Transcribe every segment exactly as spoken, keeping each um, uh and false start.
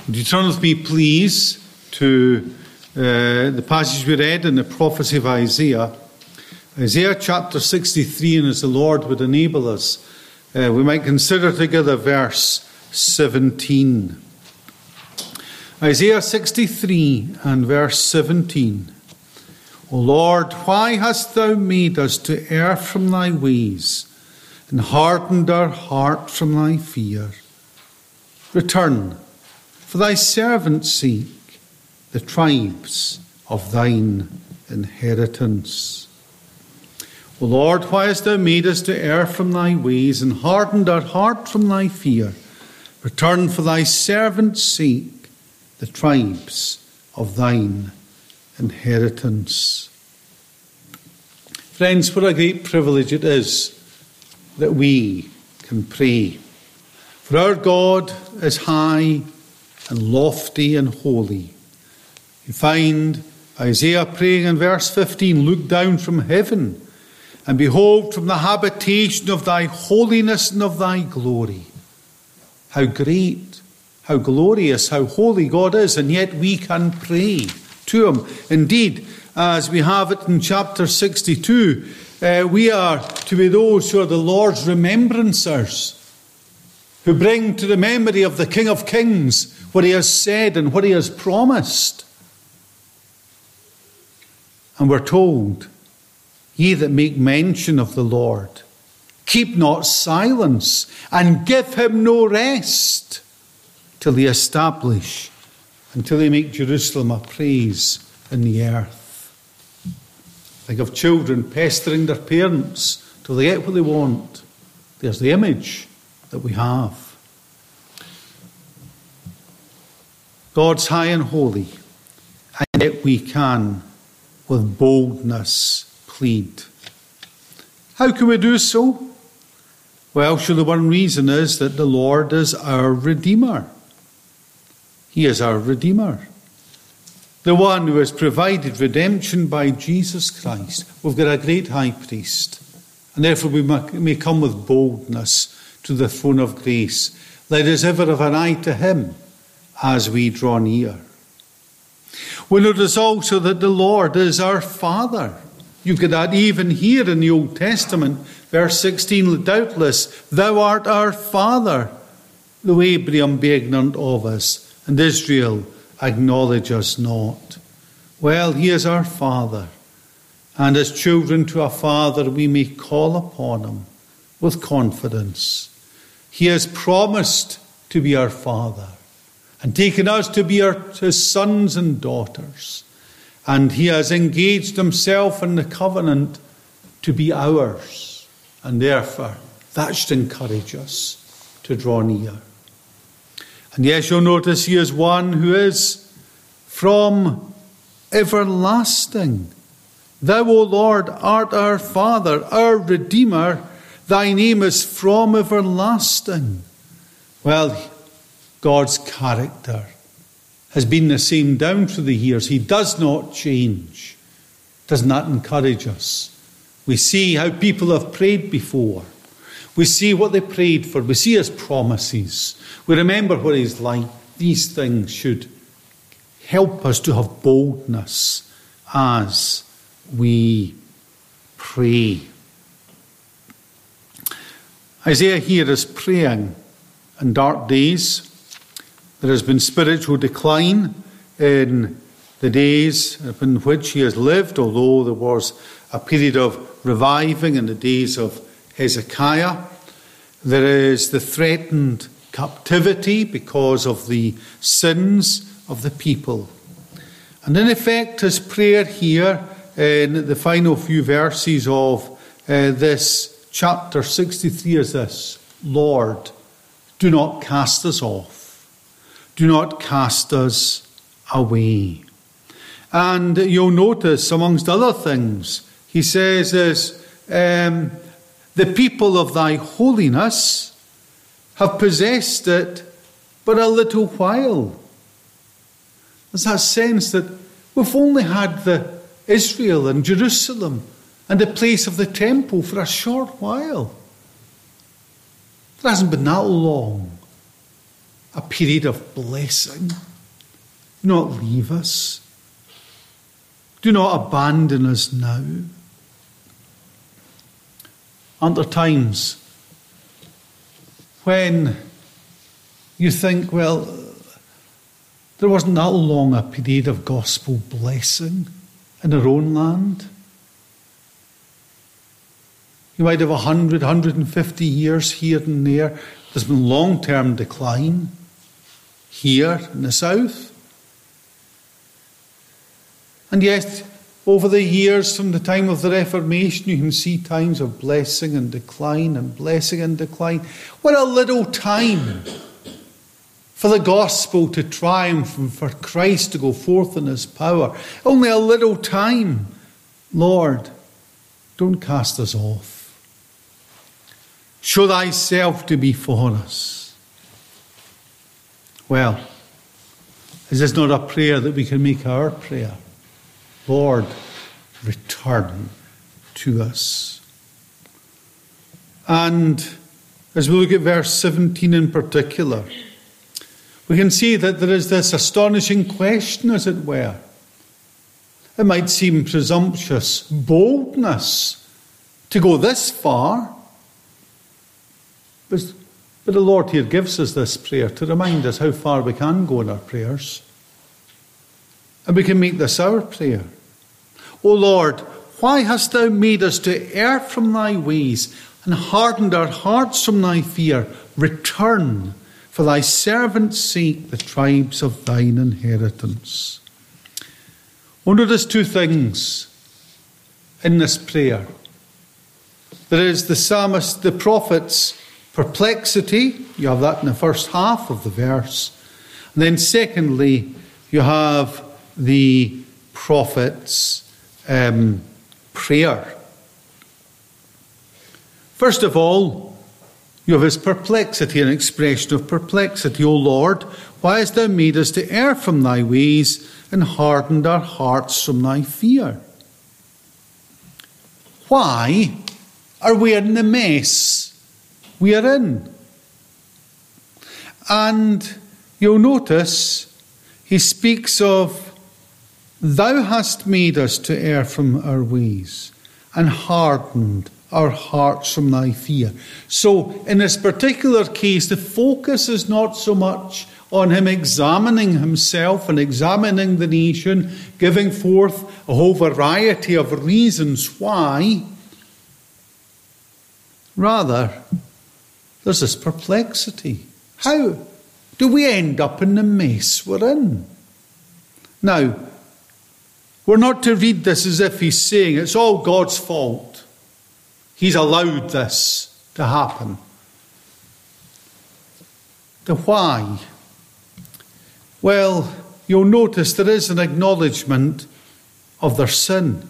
Would you turn with me, please, to uh, the passage we read in the prophecy of Isaiah. Isaiah chapter sixty-three, and as the Lord would enable us, uh, we might consider together verse seventeen. Isaiah sixty-three and verse seventeen. O Lord, why hast thou made us to err from thy ways, and hardened our heart from thy fear? Return, for thy servant's sake, the tribes of thine inheritance. O Lord, why hast thou made us to err from thy ways, and hardened our heart from thy fear? Return, for thy servant's sake, the tribes of thine inheritance. Friends, what a great privilege it is that we can pray. For our God is high and lofty and holy. You find Isaiah praying in verse fifteen, look down from heaven, and behold from the habitation of thy holiness and of thy glory. How great, how glorious, how holy God is, and yet we can pray to him. Indeed, as we have it in chapter sixty-two, uh, we are to be those who are the Lord's remembrancers, who bring to the memory of the King of Kings what he has said and what he has promised. And we're told, ye that make mention of the Lord, keep not silence, and give him no rest, till he establish, until he make Jerusalem a praise in the earth. Think of children pestering their parents till they get what they want. There's the image that we have. God's high and holy, and yet we can, with boldness, plead. How can we do so? Well, surely one reason is that the Lord is our Redeemer. He is our Redeemer. The one who has provided redemption by Jesus Christ. We've got a great high priest, and therefore we may come with boldness to the throne of grace. Let us ever have an eye to him as we draw near. We notice also that the Lord is our Father. You get that even here in the Old Testament. Verse sixteen, doubtless, thou art our Father, though Abraham be ignorant of us, and Israel acknowledge us not. Well, he is our Father, and as children to a Father we may call upon him with confidence. He has promised to be our Father, and taken us to be our, his sons and daughters. And he has engaged himself in the covenant to be ours. And therefore, that should encourage us to draw near. And yes, you'll notice he is one who is from everlasting. Thou, O Lord, art our Father, our Redeemer. Thy name is from everlasting. Well, God's character has been the same down through the years. He does not change. Doesn't that encourage us? We see how people have prayed before. We see what they prayed for. We see his promises. We remember what he's like. These things should help us to have boldness as we pray. Isaiah here is praying in dark days. There has been spiritual decline in the days in which he has lived, although there was a period of reviving in the days of Hezekiah. There is the threatened captivity because of the sins of the people. And in effect, his prayer here in the final few verses of uh, this chapter sixty-three is this: Lord, do not cast us off. Do not cast us away. And you'll notice, amongst other things, he says is, um, the people of thy holiness have possessed it but a little while. There's that sense that we've only had the Israel and Jerusalem and the place of the temple for a short while. It hasn't been that long. a period of blessing. Do not leave us. Do not abandon us now. Aren't there times when you think, well, there wasn't that long a period of gospel blessing in our own land? You might have one hundred, one hundred fifty years here and there. There's been long-term decline here in the south. And yet, over the years from the time of the Reformation, you can see times of blessing and decline and blessing and decline. What a little time for the gospel to triumph and for Christ to go forth in his power. Only a little time. Lord, don't cast us off. Show thyself to be for us. Well, is this not a prayer that we can make our prayer? Lord, return to us. And as we look at verse seventeen in particular, we can see that there is this astonishing question, as it were. It might seem presumptuous boldness to go this far. But, but the Lord here gives us this prayer to remind us how far we can go in our prayers. And we can make this our prayer. O Lord, why hast thou made us to err from thy ways and hardened our hearts from thy fear? Return, for thy servant's sake, the tribes of thine inheritance. Oh, notice two things in this prayer. There is the psalmist, the prophet's perplexity. You have that in the first half of the verse. And then secondly, you have the prophet's um, prayer. First of all, you have his perplexity, an expression of perplexity. O Lord, why hast thou made us to err from thy ways and hardened our hearts from thy fear? Why are we in the mess we are in? And you'll notice he speaks of, thou hast made us to err from our ways and hardened our hearts from thy fear. So in this particular case, the focus is not so much on him examining himself and examining the nation, giving forth a whole variety of reasons why. Rather, there's this perplexity. How do we end up in the mess we're in? Now, we're not to read this as if he's saying it's all God's fault. He's allowed this to happen. The why? Well, you'll notice there is an acknowledgement of their sin.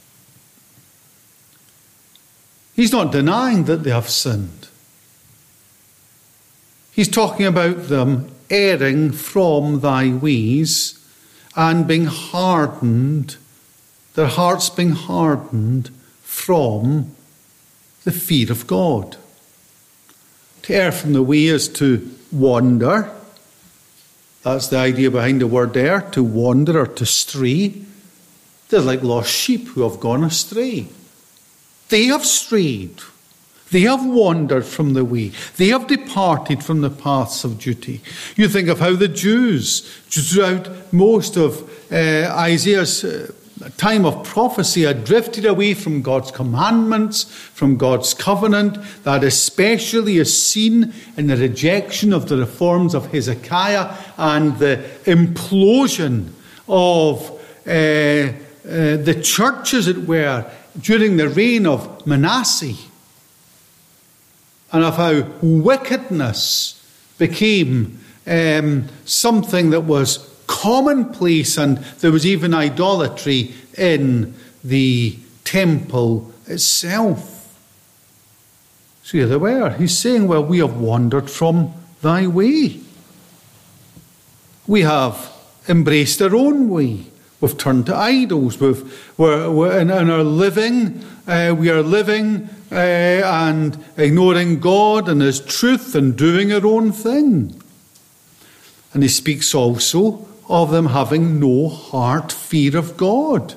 He's not denying that they have sinned. He's talking about them erring from thy ways and being hardened, their hearts being hardened from the fear of God. To err from the way is to wander. That's the idea behind the word err, to wander or to stray. They're like lost sheep who have gone astray. They have strayed. They have wandered from the way. They have departed from the paths of duty. You think of how the Jews, throughout most of uh, Isaiah's uh, time of prophecy, had drifted away from God's commandments, from God's covenant. That especially is seen in the rejection of the reforms of Hezekiah and the implosion of uh, uh, the church, as it were, during the reign of Manasseh. And of how wickedness became um, something that was commonplace, and there was even idolatry in the temple itself. So here they were. He's saying, well, we have wandered from thy way. We have embraced our own way. We've turned to idols. We've, we're, we're in, in our living, uh, we are living uh, and ignoring God and his truth and doing our own thing. And he speaks also of them having no heart fear of God.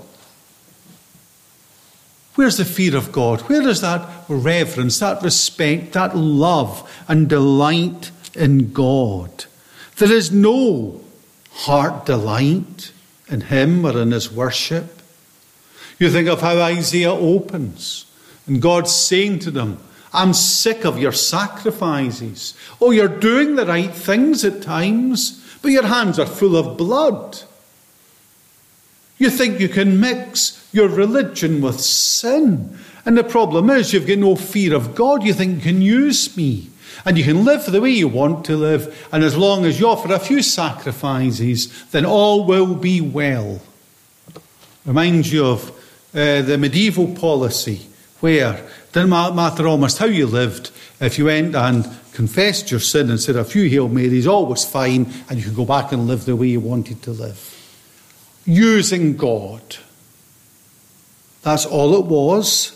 Where's the fear of God? Where is that reverence, that respect, that love and delight in God? There is no heart delight in him or in his worship. You think of how Isaiah opens, and God's saying to them, I'm sick of your sacrifices. Oh, you're doing the right things at times, but your hands are full of blood. You think you can mix your religion with sin. And the problem is you've got no fear of God. You think you can use me. And you can live the way you want to live. And as long as you offer a few sacrifices, then all will be well. Reminds you of uh, the medieval policy where it didn't matter almost how you lived. If you went and confessed your sin and said a few Hail Marys, all was fine, and you could go back and live the way you wanted to live. Using God. That's all it was.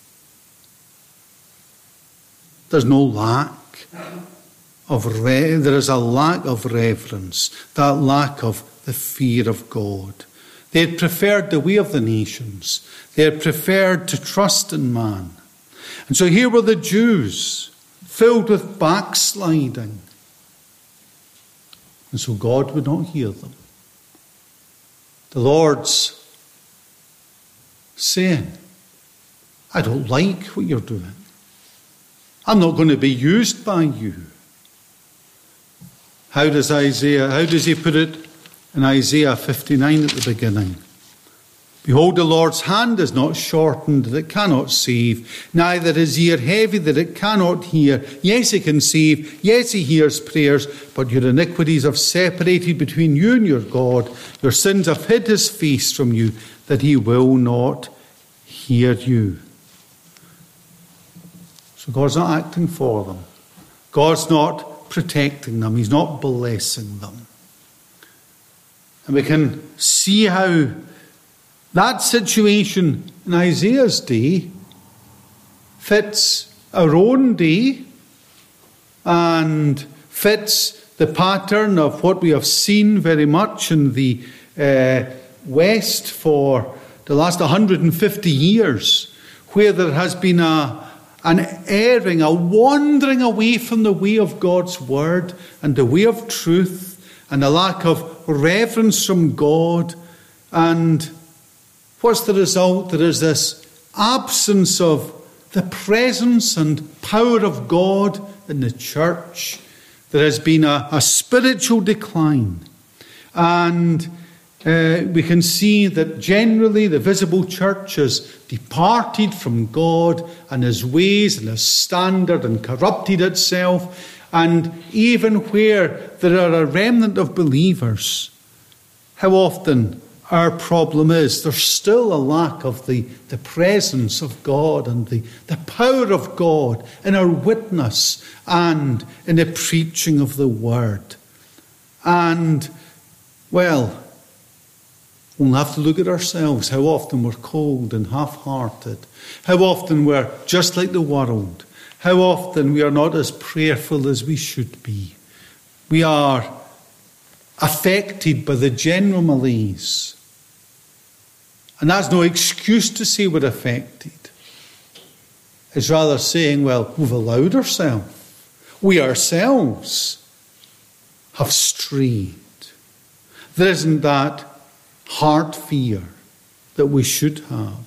There's no lack of re- there is a lack of reverence, that lack of the fear of God. They had preferred the way of the nations. They had preferred to trust in man. And so here were the Jews, filled with backsliding. And so God would not hear them. The Lord's saying, I don't like what you're doing. I'm not going to be used by you. How does Isaiah, how does he put it in Isaiah fifty-nine at the beginning? Behold, the Lord's hand is not shortened that it cannot save, neither his ear heavy that it cannot hear. Yes, he can save. Yes, he hears prayers, but your iniquities have separated between you and your God. Your sins have hid his face from you, that he will not hear you. So God's not acting for them. God's not protecting them. He's not blessing them. And we can see how that situation in Isaiah's day fits our own day and fits the pattern of what we have seen very much in the uh, West for the last one hundred fifty years, where there has been a, an erring, a wandering away from the way of God's word and the way of truth, and a lack of reverence from God. And what's the result? There is this absence of the presence and power of God in the church. There has been a, a spiritual decline. And uh, we can see that generally the visible church has departed from God and his ways and his standard and corrupted itself. And even where there are a remnant of believers, how often our problem is there's still a lack of the, the presence of God and the, the power of God in our witness and in the preaching of the word. And, well, we'll have to look at ourselves, how often we're cold and half-hearted, how often we're just like the world, how often we are not as prayerful as we should be. We are affected by the general malaise. And that's no excuse to say we're affected. It's rather saying, well, we've allowed ourselves. We ourselves have strayed. There isn't that heart fear that we should have.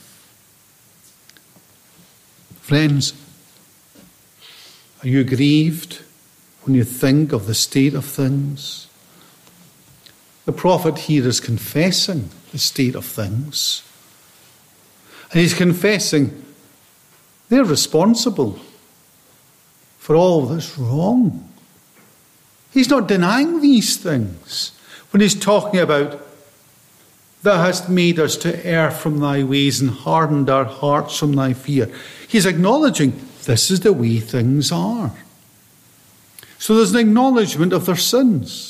Friends, are you grieved when you think of the state of things? The prophet here is confessing the state of things. And he's confessing they're responsible for all that's wrong. He's not denying these things when he's talking about, thou hast made us to err from thy ways and hardened our hearts from thy fear. He's acknowledging this is the way things are. So there's an acknowledgement of their sins.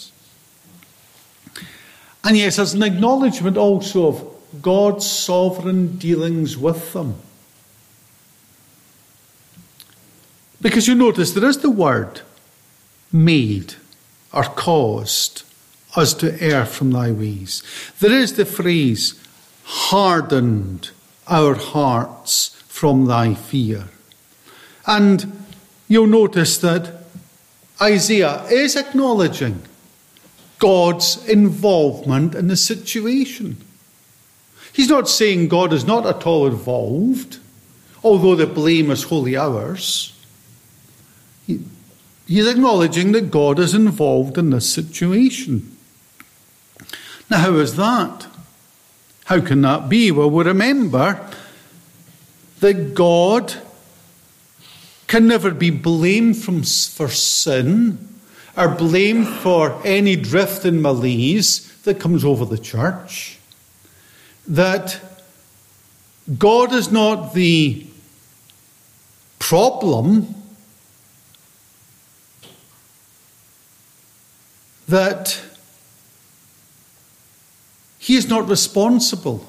And yes, there's an acknowledgement also of God's sovereign dealings with them. Because you notice there is the word made or caused. us to err from thy ways. There is the phrase, hardened our hearts from thy fear. And you'll notice that Isaiah is acknowledging God's involvement in the situation. He's not saying God is not at all involved, although the blame is wholly ours. He, he's acknowledging that God is involved in this situation. Now, how is that? How can that be? Well, we remember that God can never be blamed from, for sin or blamed for any drift and malaise that comes over the church. That God is not the problem, that he is not responsible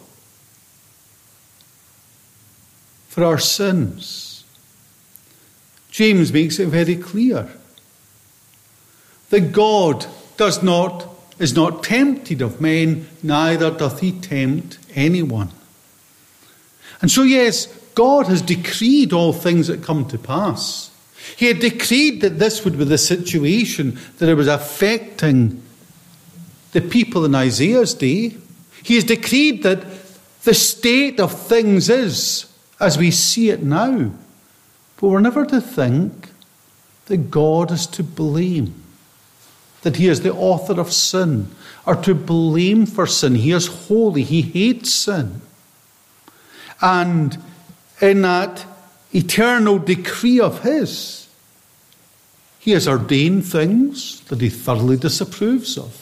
for our sins. James makes it very clear that God does not is not tempted of men, neither doth he tempt anyone. And so, yes, God has decreed all things that come to pass. He had decreed that this would be the situation, that it was affecting the people in Isaiah's day. He has decreed that the state of things is as we see it now. But we're never to think that God is to blame, that he is the author of sin, or to blame for sin. He is holy. He hates sin. And in that eternal decree of his, he has ordained things that he thoroughly disapproves of.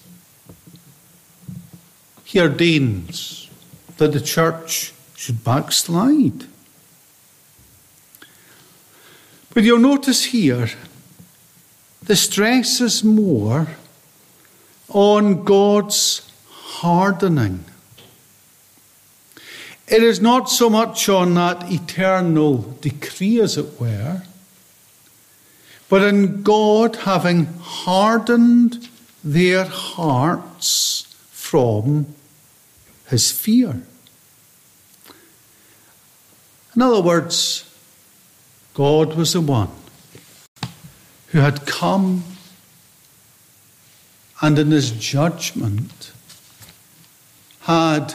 He ordains that the church should backslide. But you'll notice here, the stress is more on God's hardening. It is not so much on that eternal decree, as it were, but in God having hardened their hearts from his fear. In other words, God was the one who had come and in his judgment had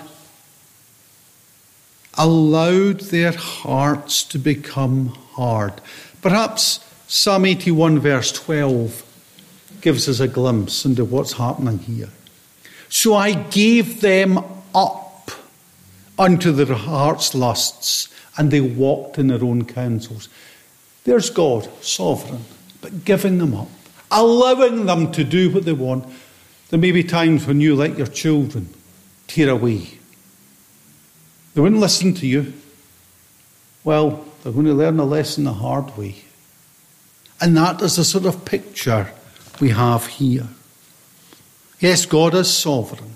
allowed their hearts to become hard. Perhaps Psalm eighty-one verse twelve gives us a glimpse into what's happening here. So I gave them up unto their heart's lusts, and they walked in their own counsels. There's God, sovereign, but giving them up, allowing them to do what they want. There may be times when you let your children tear away. They wouldn't listen to you. Well, they're going to learn a lesson the hard way. And that is the sort of picture we have here. Yes, God is sovereign.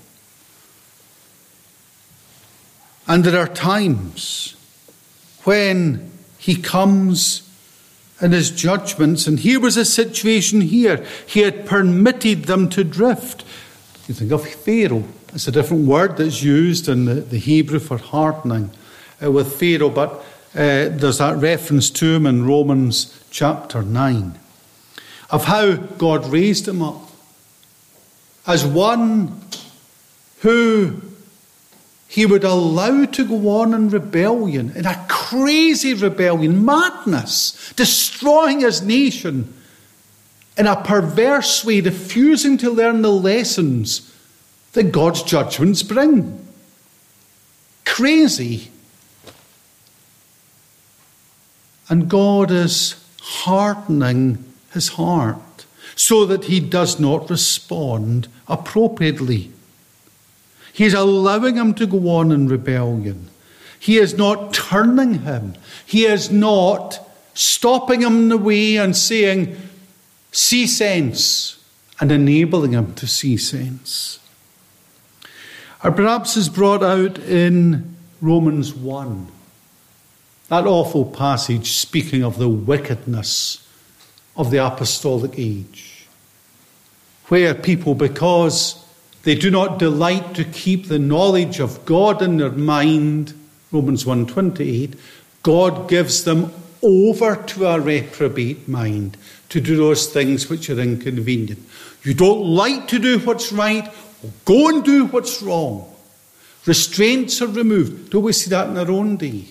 And there are times when he comes in his judgments, and here was a situation here. He had permitted them to drift. You think of Pharaoh. It's a different word that's used in the, the Hebrew for hardening uh, with Pharaoh, but uh, there's that reference to him in Romans chapter nine, of how God raised him up as one who he would allow to go on in rebellion, in a crazy rebellion, madness, destroying his nation in a perverse way, refusing to learn the lessons that God's judgments bring. Crazy. And God is hardening his heart so that he does not respond appropriately. He is allowing him to go on in rebellion. He is not turning him. He is not stopping him in the way and saying, see sense, and enabling him to see sense. Or perhaps is brought out in Romans one, that awful passage speaking of the wickedness of the apostolic age, where people, because they do not delight to keep the knowledge of God in their mind, Romans one twenty-eight, God gives them over to a reprobate mind to do those things which are inconvenient. You don't like to do what's right, well, go and do what's wrong. Restraints are removed. Don't we see that in our own day?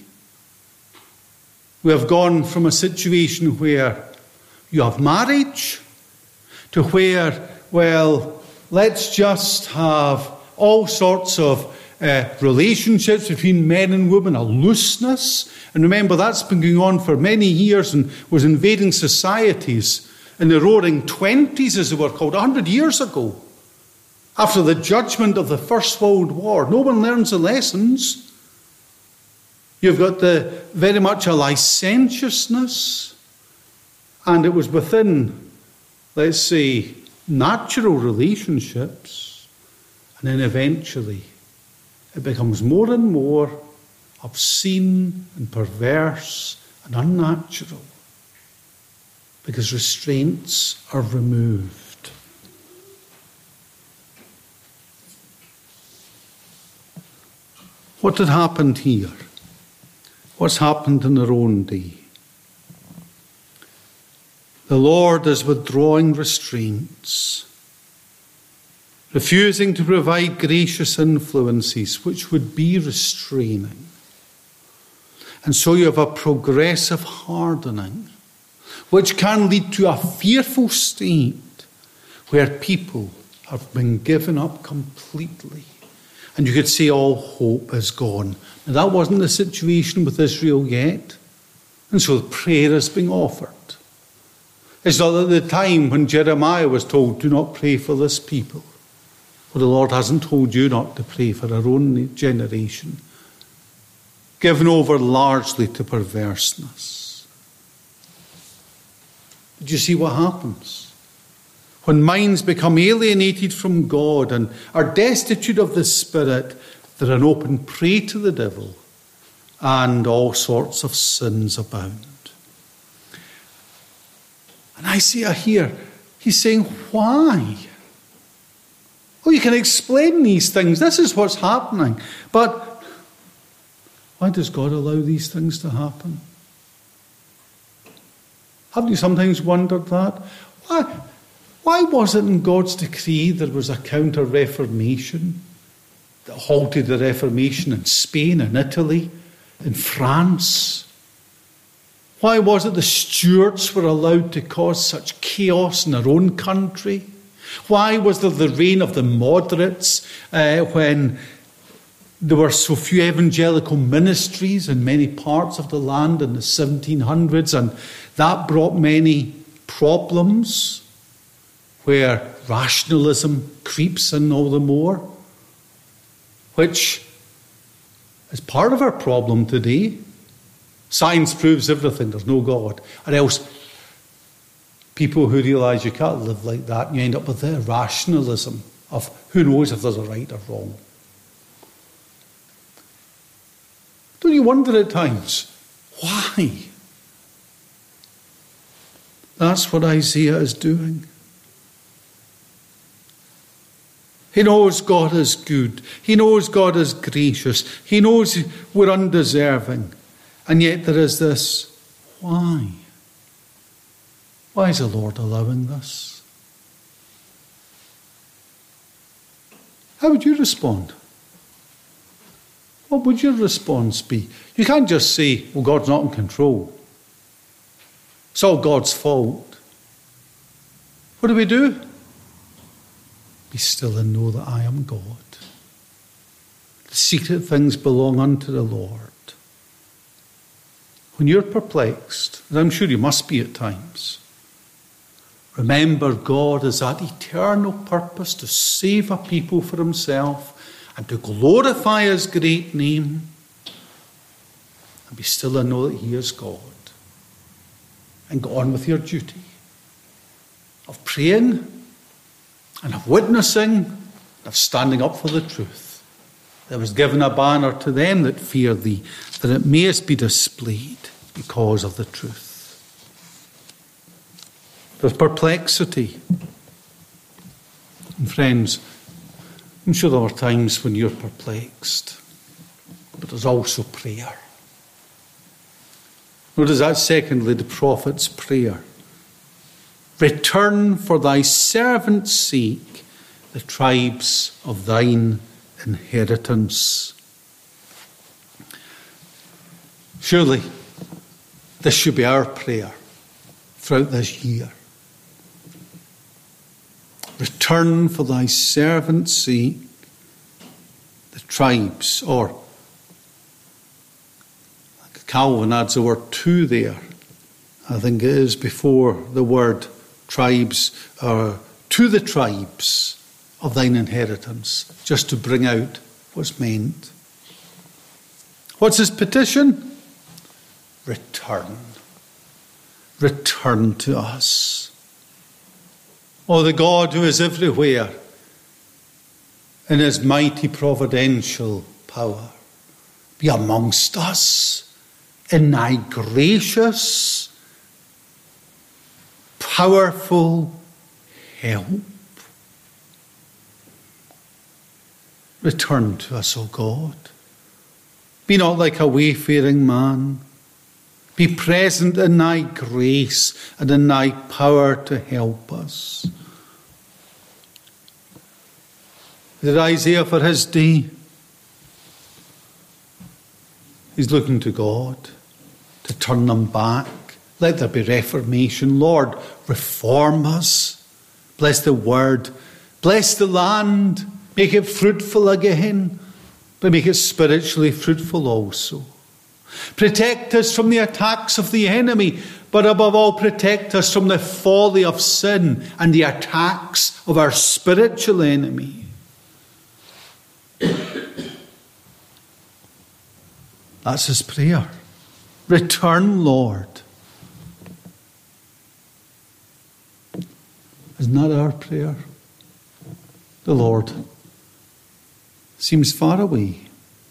We have gone from a situation where you have marriage to where, well, let's just have all sorts of uh, relationships between men and women, a looseness. And remember, that's been going on for many years and was invading societies in the Roaring Twenties, as they were called, a hundred years ago. After the judgment of the First World War, no one learns the lessons. You've got the very much a licentiousness, and it was within, let's say, natural relationships, and then eventually it becomes more and more obscene and perverse and unnatural because restraints are removed. What had happened here? What's happened in our own day? The Lord is withdrawing restraints, refusing to provide gracious influences which would be restraining. And so you have a progressive hardening, which can lead to a fearful state where people have been given up completely. And you could say all hope is gone. Now, that wasn't the situation with Israel yet. And so prayer is being offered. It's not at the time when Jeremiah was told, do not pray for this people. Well, the Lord hasn't told you not to pray for our own generation, given over largely to perverseness. Do you see what happens? When minds become alienated from God and are destitute of the Spirit, they're an open prey to the devil, and all sorts of sins abound. And Isaiah here, he's saying, why? Oh, you can explain these things. This is what's happening. But why does God allow these things to happen? Haven't you sometimes wondered that? Why, why was it in God's decree there was a counter-reformation that halted the Reformation in Spain and Italy, in France? Why was it the Stuarts were allowed to cause such chaos in their own country? Why was there the reign of the moderates uh, when there were so few evangelical ministries in many parts of the land in the seventeen hundreds, and that brought many problems where rationalism creeps in all the more, which is part of our problem today. Science proves everything, there's no God. Or else people who realise you can't live like that, and you end up with the rationalism of who knows if there's a right or wrong. Don't you wonder at times, why? That's what Isaiah is doing. He knows God is good. He knows God is gracious. He knows we're undeserving. And yet there is this, why? Why is the Lord allowing this? How would you respond? What would your response be? You can't just say, well, God's not in control. It's all God's fault. What do we do? Be still and know that I am God. The secret things belong unto the Lord. When you're perplexed, and I'm sure you must be at times, remember God has that eternal purpose to save a people for himself and to glorify his great name. And be still and know that he is God. And go on with your duty of praying and of witnessing and of standing up for the truth. There was given a banner to them that fear thee, that it mayest be displayed because of the truth. There's perplexity. And friends, I'm sure there are times when you're perplexed, but there's also prayer. Notice that secondly, the prophet's prayer. Return for thy servant's sake the tribes of thine inheritance. Surely this should be our prayer throughout this year. Return for thy servant's sake the tribes, or Calvin adds the word to there. I think it is before the word tribes, or to the tribes of thine inheritance, just to bring out what's meant. What's his petition? Return. Return to us. Oh, the God who is everywhere in his mighty providential power, be amongst us in thy gracious, powerful help. Return to us, O God. Be not like a wayfaring man. Be present in thy grace and in thy power to help us. Did Isaiah for his day? He's looking to God to turn them back. Let there be reformation. Lord, reform us. Bless the word. Bless the land. Make it fruitful again, but make it spiritually fruitful also. Protect us from the attacks of the enemy, but above all, protect us from the folly of sin and the attacks of our spiritual enemy. That's his prayer. Return, Lord. Isn't that our prayer? The Lord seems far away.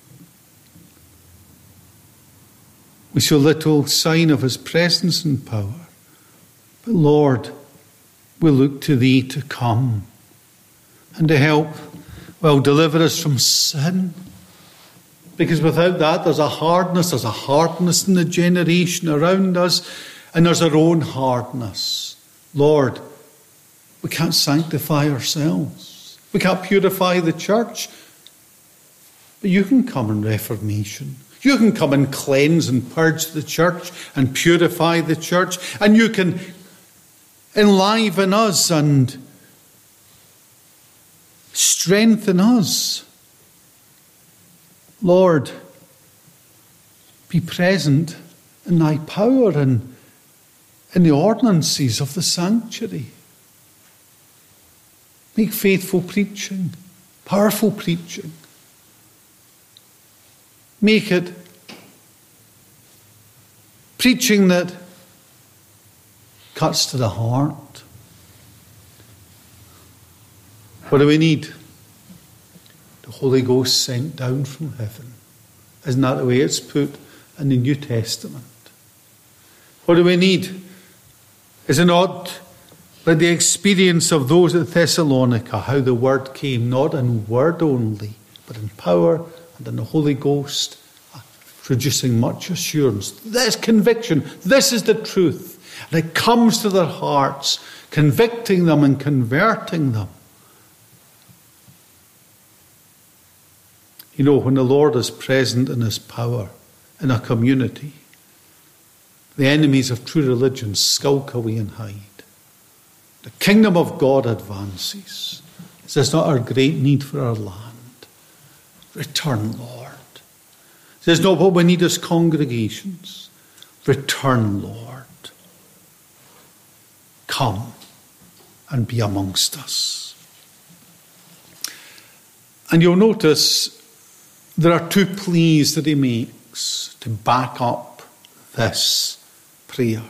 We show little sign of his presence and power. But Lord, we look to thee to come and to help, well, deliver us from sin. Because without that, there's a hardness, there's a hardness in the generation around us, and there's our own hardness. Lord, we can't sanctify ourselves. We can't purify the church. But you can come in reformation. You can come and cleanse and purge the church and purify the church. And you can enliven us and strengthen us. Lord, be present in thy power and in the ordinances of the sanctuary. Make faithful preaching, powerful preaching. Make it preaching that cuts to the heart. What do we need? The Holy Ghost sent down from heaven. Isn't that the way it's put in the New Testament? What do we need? Is it not like the experience of those at Thessalonica, how the word came, not in word only, but in power and in the Holy Ghost, producing much assurance. This conviction, this is the truth. And it comes to their hearts, convicting them and converting them. You know, when the Lord is present in his power in a community, the enemies of true religion skulk away and hide. The kingdom of God advances. Is this not our great need for our land? Return, Lord. This is not what we need as congregations. Return, Lord. Come and be amongst us. And you'll notice there are two pleas that he makes to back up this prayer.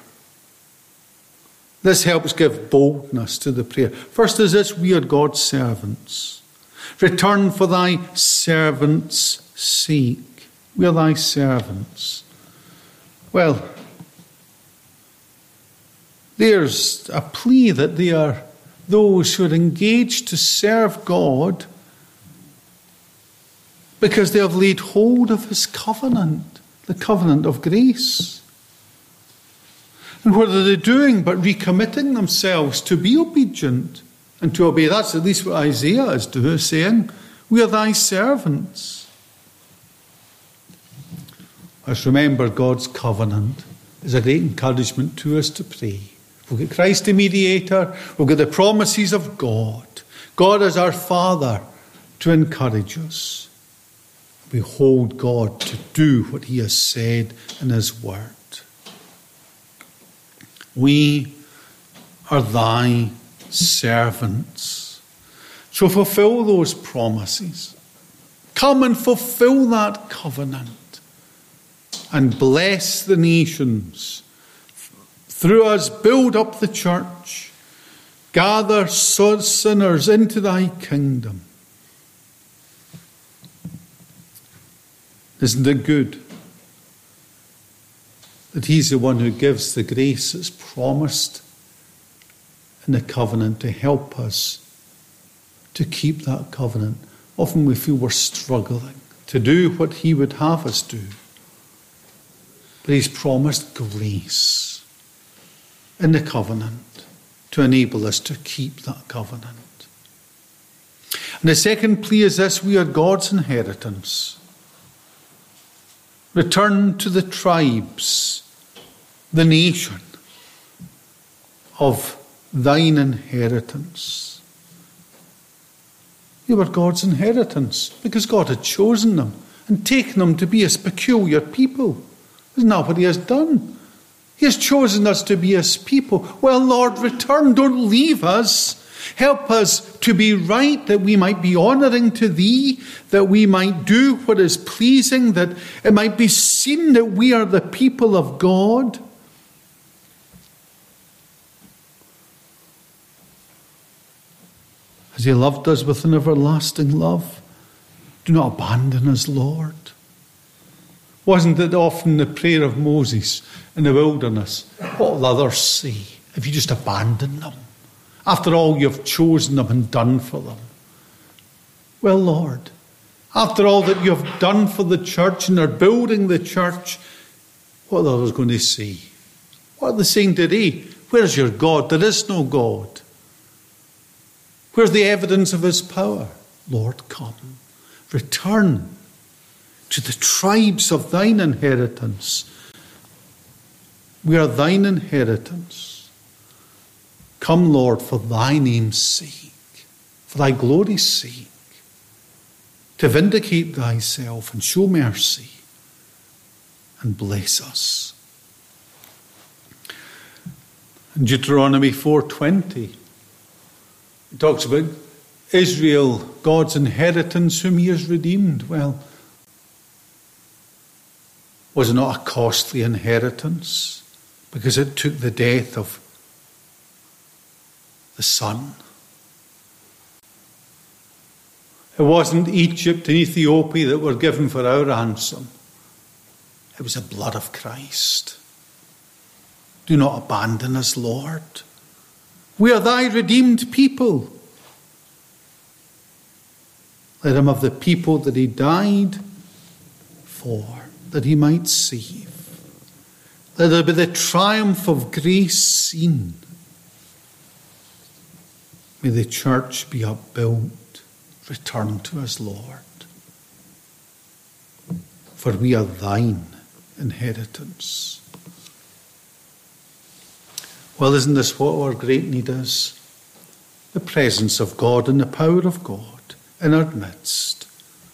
This helps give boldness to the prayer. First is this: we are God's servants. Return for thy servants' sake. We are thy servants. Well, there's a plea that they are those who are engaged to serve God because they have laid hold of his covenant, the covenant of grace. And what are they doing but recommitting themselves to be obedient and to obey? That's at least what Isaiah is doing, saying, we are thy servants. Let's remember God's covenant is a great encouragement to us to pray. We've got Christ the mediator, we've got the promises of God. God is our Father to encourage us. We hold God to do what he has said in his word. We are thy servants. So fulfill those promises. Come and fulfill that covenant and bless the nations. Through us, build up the church. Gather sinners into thy kingdom. Isn't it good that he's the one who gives the grace that's promised in the covenant to help us to keep that covenant? Often we feel we're struggling to do what he would have us do. But he's promised grace in the covenant to enable us to keep that covenant. And the second plea is this: we are God's inheritance. Return to the tribes, the nation of thine inheritance. You were God's inheritance because God had chosen them and taken them to be his peculiar people. Isn't that what he has done? He has chosen us to be his people. Well, Lord, return. Don't leave us. Help us to be right, that we might be honouring to thee, that we might do what is pleasing, that it might be seen that we are the people of God. As he loved us with an everlasting love, do not abandon us, Lord. Wasn't it often the prayer of Moses in the wilderness? What will others say if you just abandon them? After all you've chosen them and done for them. Well, Lord, after all that you have done for the church and are building the church, what are others going to say? What are they saying today? Where's your God? There is no God. Where's the evidence of his power? Lord, come. Return to the tribes of thine inheritance. We are thine inheritance. Come, Lord, for thy name's sake, for thy glory's sake, to vindicate thyself and show mercy and bless us. In Deuteronomy four twenty, it talks about Israel, God's inheritance, whom he has redeemed. Well, was it not a costly inheritance? Because it took the death of the son. It wasn't Egypt and Ethiopia that were given for our ransom. It was the blood of Christ. Do not abandon us, Lord. We are thy redeemed people. Let him have the people that he died for, that he might save. Let there be the triumph of grace seen. May the church be upbuilt. Return to us, Lord. For we are thine inheritance. Well, isn't this what our great need is? The presence of God and the power of God in our midst.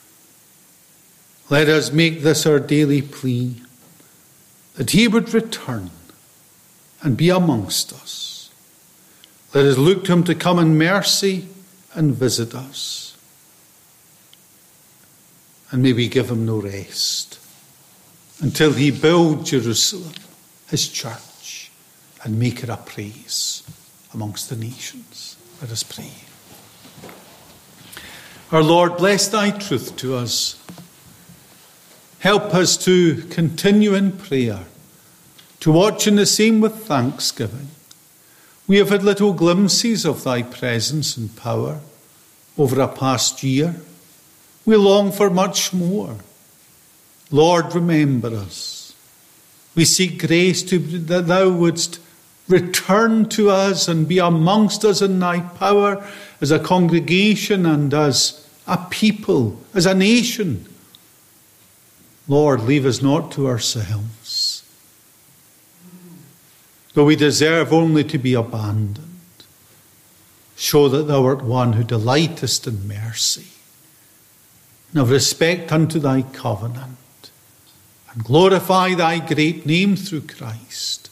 Let us make this our daily plea, that he would return and be amongst us. Let us look to him to come in mercy and visit us. And may we give him no rest until he build Jerusalem, his church, and make it a praise amongst the nations. Let us pray. Our Lord, bless thy truth to us. Help us to continue in prayer, to watch in the same with thanksgiving. We have had little glimpses of thy presence and power over a past year. We long for much more. Lord, remember us. We seek grace to, that thou wouldst return to us and be amongst us in thy power as a congregation and as a people, as a nation. Lord, leave us not to ourselves, though we deserve only to be abandoned. Show that thou art one who delightest in mercy and of respect unto thy covenant, and glorify thy great name through Christ.